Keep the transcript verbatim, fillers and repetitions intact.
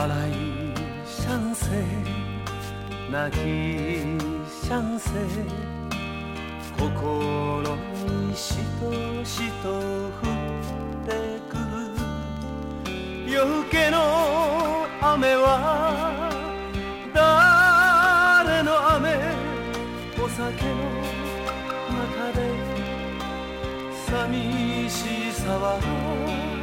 笑いシャンセ泣きシャンセ心にしとしと降ってくる夜更けの雨は誰の雨お酒の中で寂しさは